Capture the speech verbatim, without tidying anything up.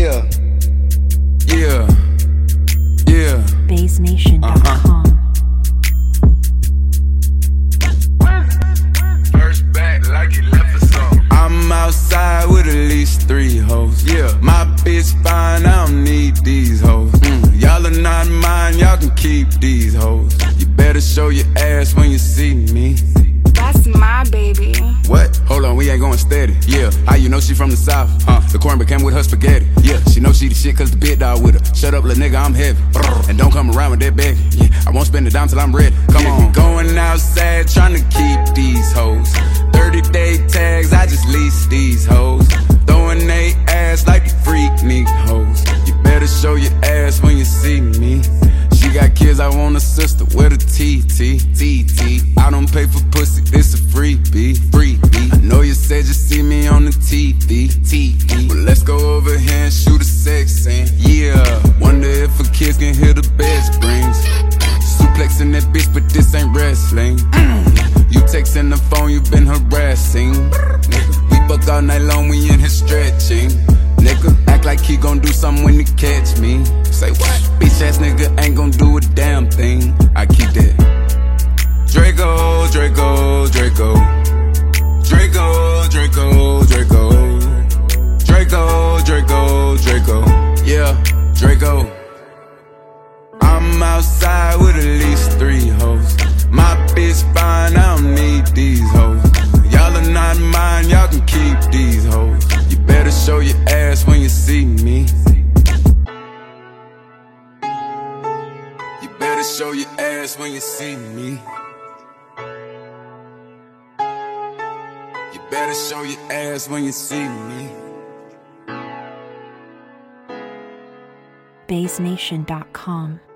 Yeah. Yeah. Yeah. Bass Nation dot com. Uh-huh. First back like he left us off. I'm outside with at least three hoes. Yeah. My bitch fine, I don't need these hoes. Mm. Y'all are not mine, y'all can keep these hoes. You better show your ass when you see me. That's my baby. What? Hold on, we ain't going steady. Yeah, how you know she from the south? Huh? The corn became with her spaghetti. Yeah, she know she the shit cause the big dog with her. Shut up, little nigga, I'm heavy. And don't come around with that bag. Yeah, I won't spend it down till I'm ready. Come yeah. on. Going outside trying to keep these hoes. thirty day tags, I just lease these hoes. Throwing they ass like the freak neat hoes. You better show your ass when you see me. She got kids, I want a sister with a T T, T T. I don't pay for pussy, it's a freebie, freebie. I know you said you see me on the T V, T V. Well, let's go over here and shoot a sex scene. Yeah, wonder if a kids can hear the bed springs. Suplexing that bitch, but this ain't wrestling. You texting the phone, you been harassing. Nigga, we fuck all night long, we in here stretching. Nigga, act like he gon' do something when he catch me. Say what? Bitch ass nigga ain't gon' do a damn thing. I keep that Draco, Draco, Draco, Draco, Draco, Draco, Draco, Draco, Draco. Yeah, Draco. I'm outside with at least three hoes. My bitch fine, I don't need these hoes. Y'all are not mine, y'all can keep these hoes. You better show your ass when you see me. You better show your ass when you see me. You better show your ass when you see me. Bass Nation dot com.